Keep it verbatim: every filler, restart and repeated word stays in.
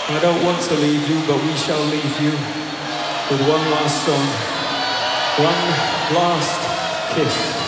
I don't want to leave you, but we shall leave you with one last song, one last kiss.